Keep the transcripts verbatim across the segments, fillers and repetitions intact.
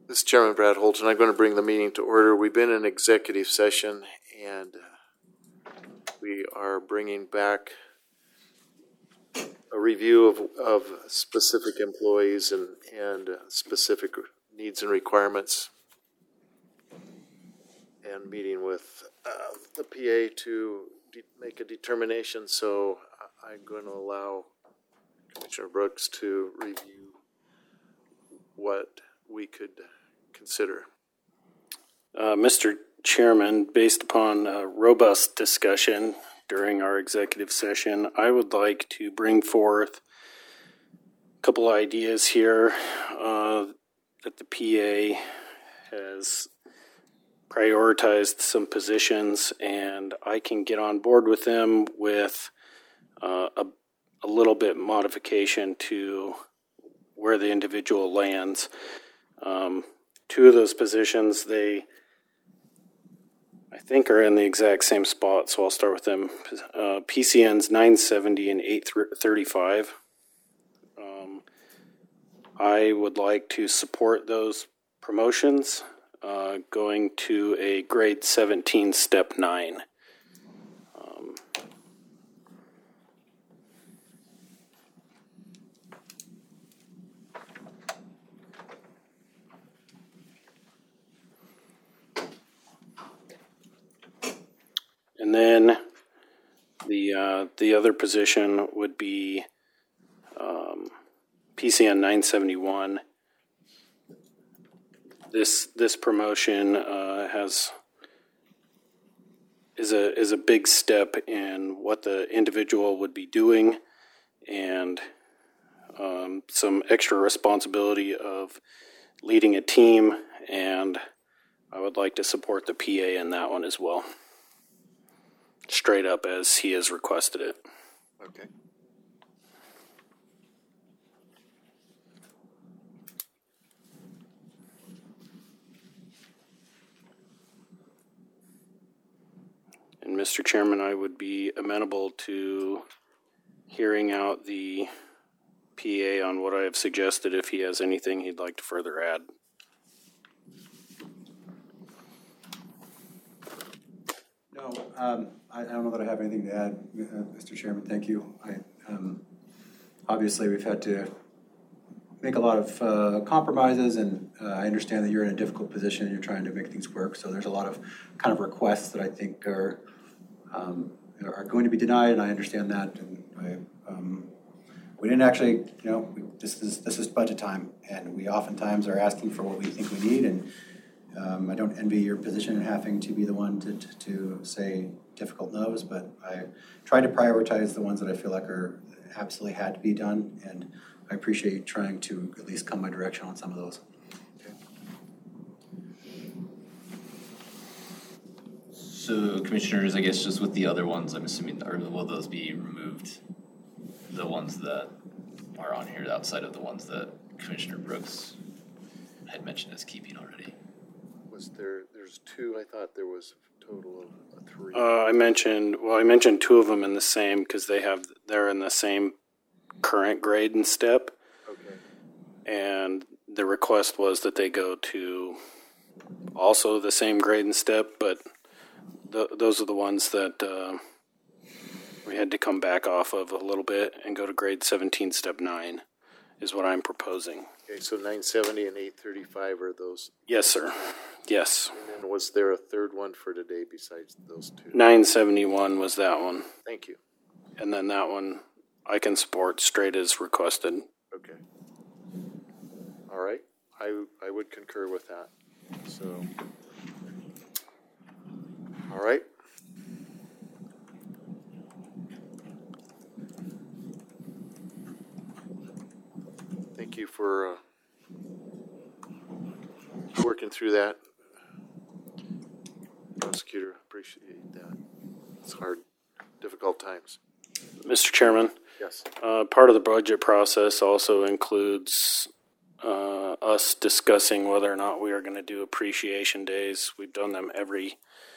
This is Chairman Brad Holton. I'm going to bring the meeting to order. We've been in executive session and we are bringing back a review of, of specific employees and, and specific needs and requirements, and meeting with uh, the P A to de- make a determination. So I'm going to allow Commissioner Brooks to review what we could consider. Uh, Mister Chairman, based upon a robust discussion during our executive session, I would like to bring forth a couple ideas here uh, that the P A has prioritized some positions, and I can get on board with them with uh, a, a little bit modification to where the individual lands. Um, two of those positions, they I think are in the exact same spot, so I'll start with them. Uh, P C Ns nine seventy and eight thirty-five. Um, I would like to support those promotions uh, going to a grade seventeen, step nine. Um, And then the uh, the other position would be um, P C N nine seventy-one. This this promotion uh, has is a is a big step in what the individual would be doing, and um, some extra responsibility of leading a team. And I would like to support the P A in that one as well, straight up as he has requested it. Okay. And Mister Chairman, I would be amenable to hearing out the P A on what I have suggested if he has anything he'd like to further add. No, um, I, I don't know that I have anything to add, uh, Mister Chairman. Thank you. I, um, obviously, we've had to make a lot of uh, compromises, and uh, I understand that you're in a difficult position and you're trying to make things work. So there's a lot of kind of requests that I think are um, are going to be denied, and I understand that. And I, um, we didn't actually, you know, we, this is this is budget time, and we oftentimes are asking for what we think we need, and Um, I don't envy your position in having to be the one to, to, to say difficult no's, but I try to prioritize the ones that I feel like are absolutely had to be done, and I appreciate you trying to at least come my direction on some of those. Okay. So, commissioners, I guess just with the other ones, I'm assuming, or will those be removed? The ones that are on here outside of the ones that Commissioner Brooks had mentioned as keeping already? Was there, there's two, I thought there was a total of three. Uh, I mentioned, well, I mentioned two of them in the same because they have, they're in the same current grade and step. Okay. And the request was that they go to also the same grade and step, but th- those are the ones that uh, we had to come back off of a little bit and go to grade seventeen, step nine is what I'm proposing. Okay, so nine seventy and eight thirty-five are those. Yes, sir. Yes. And then was there a third one for today besides those two? nine seventy-one was that one. Thank you. And then that one I can support straight as requested. Okay. All right. I, I would concur with that. So, all right. Thank you for uh, working through that. Prosecutor, appreciate that. It's hard, difficult times. Mister Chairman, Yes. uh, part of the budget process also includes uh, us discussing whether or not we are going to do appreciation days. We've done them every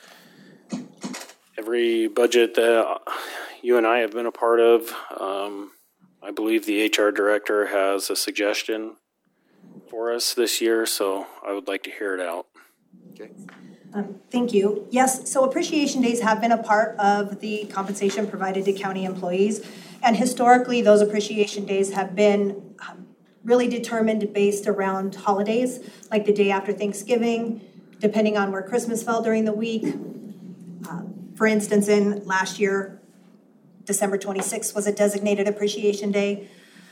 every budget that you and I have been a part of. Um, I believe the H R director has a suggestion for us this year, so I would like to hear it out. Okay. Um, Thank you. Yes, so appreciation days have been a part of the compensation provided to county employees. And historically, those appreciation days have been um, really determined based around holidays, like the day after Thanksgiving, depending on where Christmas fell during the week. Um, For instance, in last year, December twenty-sixth was a designated appreciation day.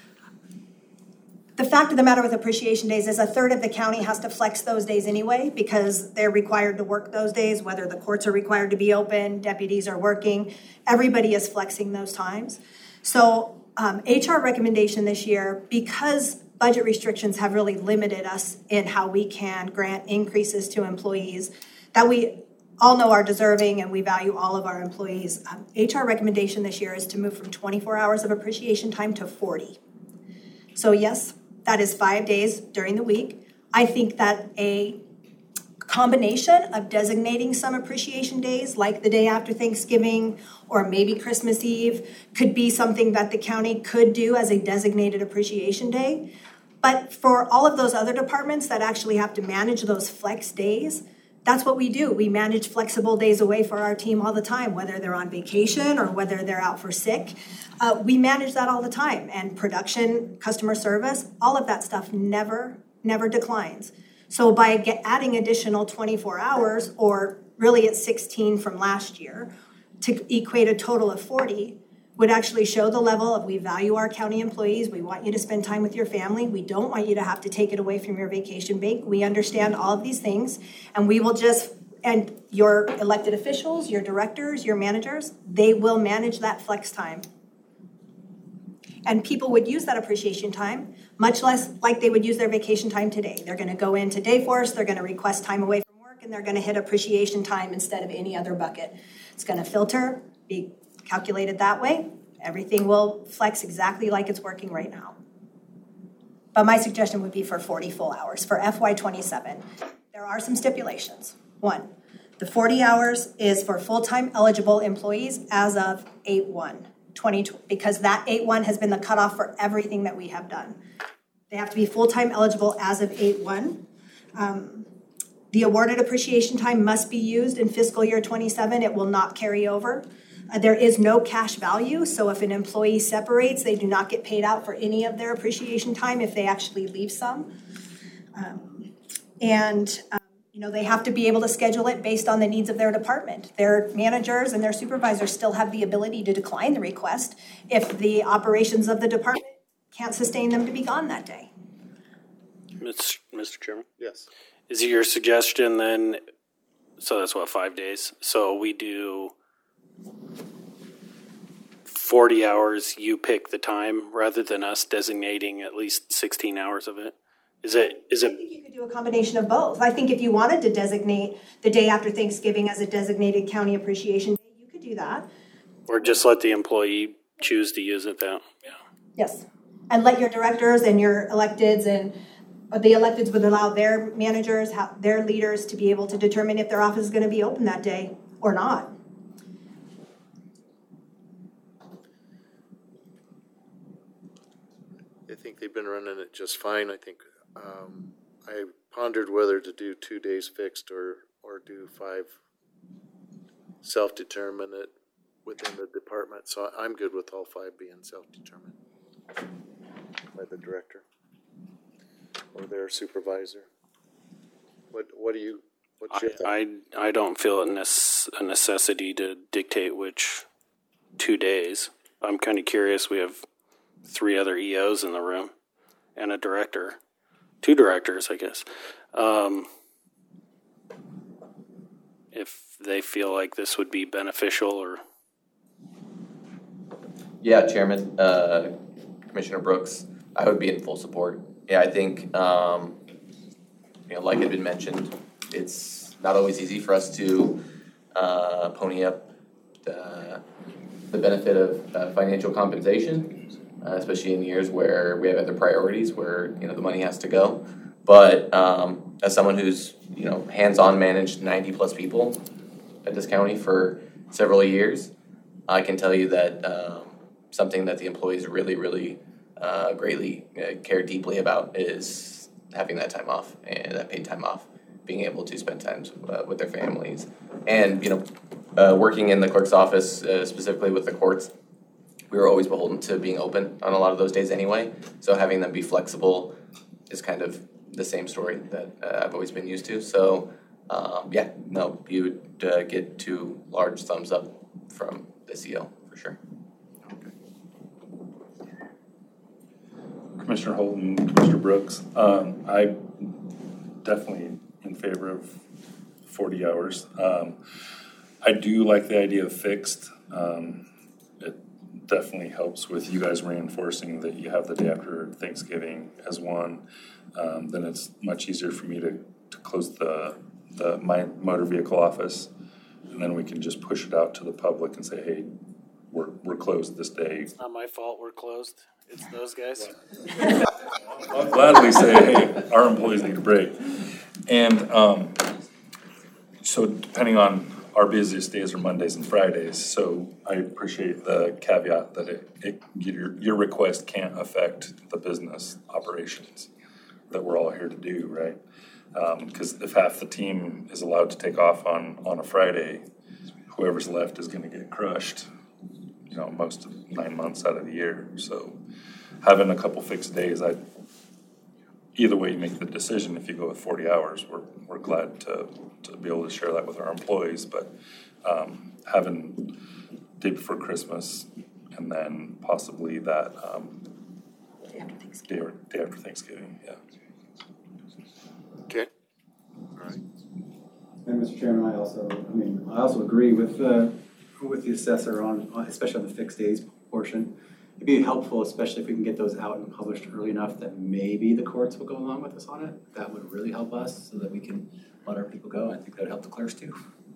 The fact of the matter with appreciation days is a third of the county has to flex those days anyway because they're required to work those days, whether the courts are required to be open, deputies are working, everybody is flexing those times. So um, H R recommendation this year, because budget restrictions have really limited us in how we can grant increases to employees that we all know are deserving and we value all of our employees. Um, H R recommendation this year is to move from twenty-four hours of appreciation time to forty. So yes, that is five days during the week. I think that a combination of designating some appreciation days, like the day after Thanksgiving or maybe Christmas Eve, could be something that the county could do as a designated appreciation day. But for all of those other departments that actually have to manage those flex days, that's what we do. We manage flexible days away for our team all the time, whether they're on vacation or whether they're out for sick. Uh, we manage that all the time. And production, customer service, all of that stuff never, never declines. So by get, adding additional twenty-four hours, or really it's sixteen from last year, to equate a total of forty, would actually show the level of we value our county employees. We want you to spend time with your family. We don't want you to have to take it away from your vacation bank. We understand all of these things, and we will just, and your elected officials, your directors, your managers, they will manage that flex time. And people would use that appreciation time much less like they would use their vacation time today. They're going to go into Dayforce, they're going to request time away from work, and they're going to hit appreciation time instead of any other bucket. It's going to filter, be calculated that way. Everything will flex exactly like it's working right now. But my suggestion would be for forty full hours for F Y twenty-seven. There are some stipulations. One, the forty hours is for full-time eligible employees as of eight one twenty, because that eight one has been the cutoff for everything that we have done. They have to be full-time eligible as of eight one. Um, the awarded appreciation time must be used in fiscal year twenty-seven. It will not carry over. Uh, there is no cash value, so if an employee separates, they do not get paid out for any of their appreciation time if they actually leave some. Um, and, um, you know, they have to be able to schedule it based on the needs of their department. Their managers and their supervisors still have the ability to decline the request if the operations of the department can't sustain them to be gone that day. Mister Chairman? Yes. Is it your suggestion then, so that's what, five days? So we do forty hours, you pick the time, rather than us designating at least sixteen hours of it? Is it, is I it, think you could do a combination of both. I think if you wanted to designate the day after Thanksgiving as a designated county appreciation day, you could do that. or just let the employee choose to use it that, yeah. Yes. And let your directors and your electeds and the electeds would allow their managers, their leaders to be able to determine if their office is going to be open that day or not. I think they've been running it just fine. I think um, I pondered whether to do two days fixed or, or do five self-determined it within the department. So I'm good with all five being self-determined by the director or their supervisor. What what do you, what's your thought? I, I, I don't feel a, nece- a necessity to dictate which two days. I'm kind of curious. We have three other E Os in the room and a director. Two directors, I guess. Um, if they feel like this would be beneficial or... Yeah, Chairman, uh, Commissioner Brooks, I would be in full support. Yeah, I think, um, you know, like had been mentioned, it's not always easy for us to uh, pony up the, the benefit of uh, financial compensation, uh, especially in years where we have other priorities where, you know, the money has to go. But um, as someone who's, you know, hands-on managed ninety plus people at this county for several years, I can tell you that um, something that the employees really, really uh, greatly uh, care deeply about is having that time off and that paid time off, being able to spend time uh, with their families, and you know, uh, working in the clerk's office uh, specifically with the courts, we were always beholden to being open on a lot of those days anyway. So having them be flexible is kind of the same story that uh, I've always been used to. So um, yeah, no, you would uh, get two large thumbs up from the C O for sure. Commissioner Holton, Commissioner Brooks, um, I definitely in favor of forty hours. Um, I do like the idea of fixed. Um, it definitely helps with you guys reinforcing that you have the day after Thanksgiving as one. Um, then it's much easier for me to, to close the, the my motor vehicle office, and then we can just push it out to the public and say, hey, we're we're closed this day. It's not my fault we're closed. It's those guys. I'll gladly say, hey, our employees need a break. And um, so depending on our busiest days are Mondays and Fridays, so I appreciate the caveat that it, it your, your request can't affect the business operations that we're all here to do, right? Because um, if half the team is allowed to take off on, on a Friday, whoever's left is going to get crushed, you know, most of nine months out of the year. So having a couple fixed days, I either way you make the decision. If you go with forty hours, we're we're glad to, to be able to share that with our employees. But um, having day before Christmas and then possibly that um, Day after Thanksgiving. Day, or, day after Thanksgiving, yeah. Okay. All right. And Mister Chairman, I also, I mean, I also agree with uh, with the assessor on, on, especially on the fixed days portion. It'd be helpful, especially if we can get those out and published early enough that maybe the courts will go along with us on it. That would really help us so that we can let our people go. I think that would help the clerks too.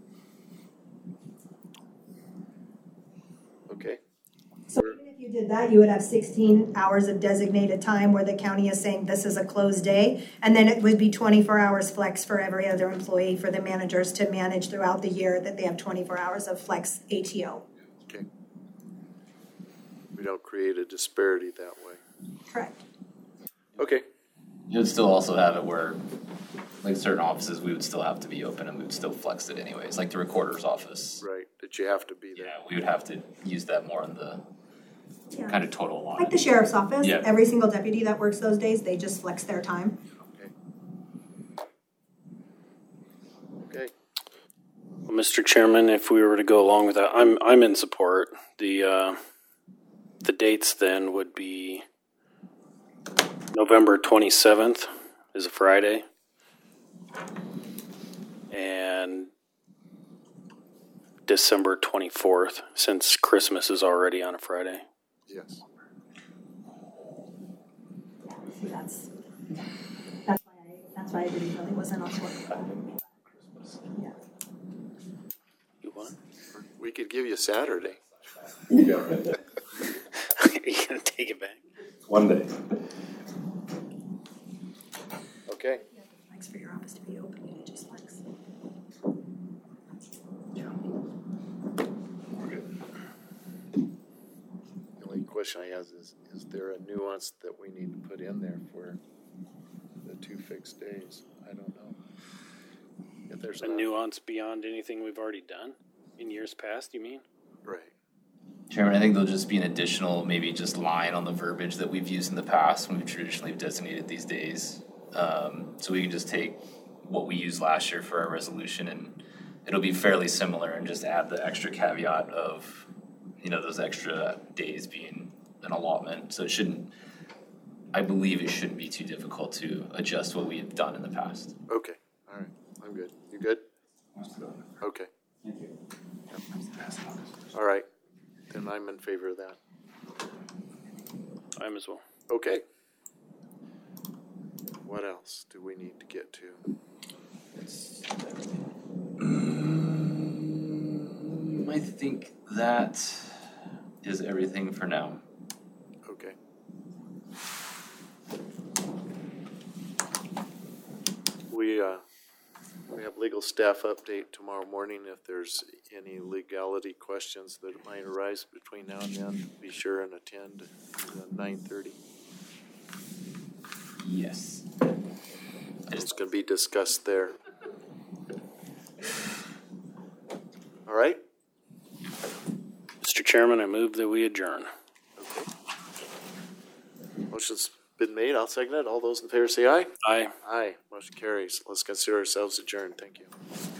Okay. So even if you did that, you would have sixteen hours of designated time where the county is saying this is a closed day. And then it would be twenty-four hours flex for every other employee, for the managers to manage throughout the year, that they have twenty-four hours of flex A T O. Okay. We don't create a disparity that way. Correct. Okay. You would still also have it where, like certain offices, we would still have to be open and we would still flex it anyways, like the recorder's office. Right. That you have to be there. Yeah, we would have to use that more in the Yeah. kind of total line. Like the sheriff's office, Yeah. every single deputy that works those days, they just flex their time. Okay. Okay. Well, Mister Chairman, if we were to go along with that, I'm I'm in support. The uh, the dates then would be November twenty-seventh is a Friday, and December twenty-fourth, since Christmas is already on a Friday. Yes. See, that's, that's why I, that's why I didn't really wasn't on board with that. Yeah. You want? We could give you Saturday. Yeah, right. You gonna take it back? One day. Okay. You have to flex for your office to be open, you just flex. We're good. The only question I have is, is there a nuance that we need to put in there for the two fixed days? I don't know. If there's A not- nuance beyond anything we've already done in years past, you mean? Right. Chairman, I think there'll just be an additional, maybe just line on the verbiage that we've used in the past when we've traditionally designated these days. Um, so we can just take what we used last year for our resolution and it'll be fairly similar and just add the extra caveat of, you know, those extra days being an allotment. So it shouldn't, I believe it shouldn't be too difficult to adjust what we have done in the past. Okay. All right. I'm good. You good? Okay. Thank you. All right. Then I'm in favor of that. I'm as well. Okay. What else do we need to get to? Um, I think that is everything for now. Okay. We, uh, we have legal staff update tomorrow morning. If there's any legality questions that might arise between now and then, be sure and attend at nine thirty. Yes. can be discussed there. All right? Mister Chairman, I move that we adjourn. Motion's been made. I'll second it. All those in favor say aye. Aye. Aye. Motion carries. Let's consider ourselves adjourned. Thank you.